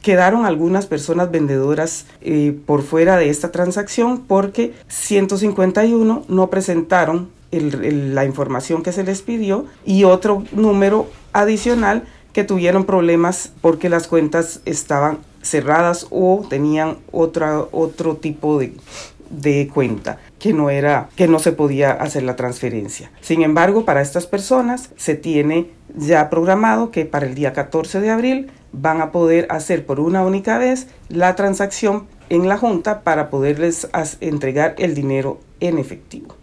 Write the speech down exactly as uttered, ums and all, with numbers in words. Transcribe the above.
quedaron algunas personas vendedoras eh, por fuera de esta transacción porque ciento cincuenta y uno no presentaron el, el, la información que se les pidió y otro número adicional que tuvieron problemas porque las cuentas estaban cerradas o tenían otra, otro tipo de, de cuenta que no era, que no se podía hacer la transferencia. Sin embargo, para estas personas se tiene ya programado que para el día catorce de abril van a poder hacer por una única vez la transacción en la junta para poderles entregar el dinero en efectivo.